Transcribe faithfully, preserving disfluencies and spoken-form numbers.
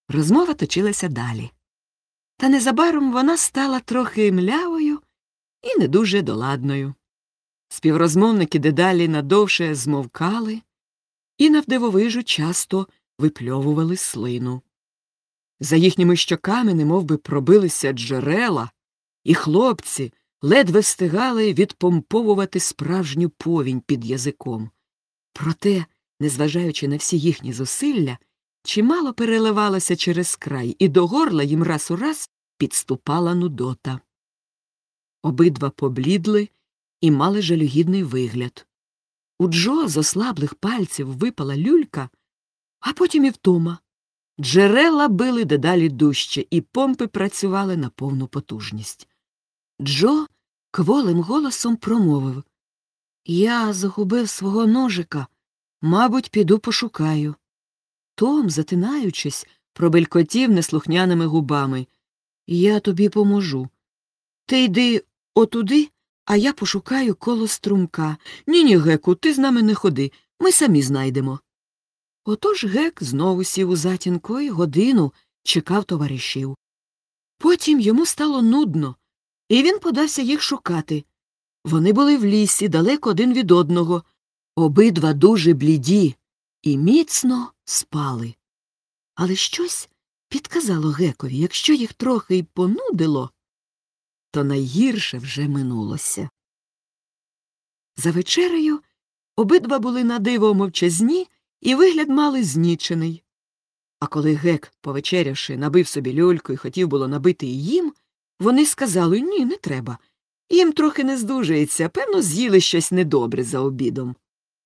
Розмова точилася далі. Та незабаром вона стала трохи млявою і не дуже доладною. Співрозмовники дедалі надовше змовкали і навдивовижу часто випльовували слину. За їхніми щоками немовби пробилися джерела, і хлопці ледве встигали відпомповувати справжню повінь під язиком. Проте, незважаючи на всі їхні зусилля, чимало переливалося через край, і до горла їм раз у раз підступала нудота. Обидва поблідли і мали жалюгідний вигляд. У Джо з ослаблих пальців випала люлька, а потім і втома. Джерела били дедалі дужче, і помпи працювали на повну потужність. Джо кволим голосом промовив: «Я загубив свого ножика. Мабуть, піду пошукаю». Том, затинаючись, пробелькотів неслухняними губами: «Я тобі поможу. Ти йди отуди, а я пошукаю коло струмка. Ні-ні, Геку, ти з нами не ходи, ми самі знайдемо». Отож Гек знову сів у затінку і годину чекав товаришів. Потім йому стало нудно, і він подався їх шукати. Вони були в лісі, далеко один від одного, обидва дуже бліді і міцно спали. Але щось підказало Гекові, якщо їх трохи й понудило, то найгірше вже минулося. За вечерею обидва були надиво мовчазні і вигляд мали знічений. А коли Гек, повечерявши, набив собі люльку і хотів було набити і їм, вони сказали: «Ні, не треба. Їм трохи не здужається, певно, з'їли щось недобре за обідом».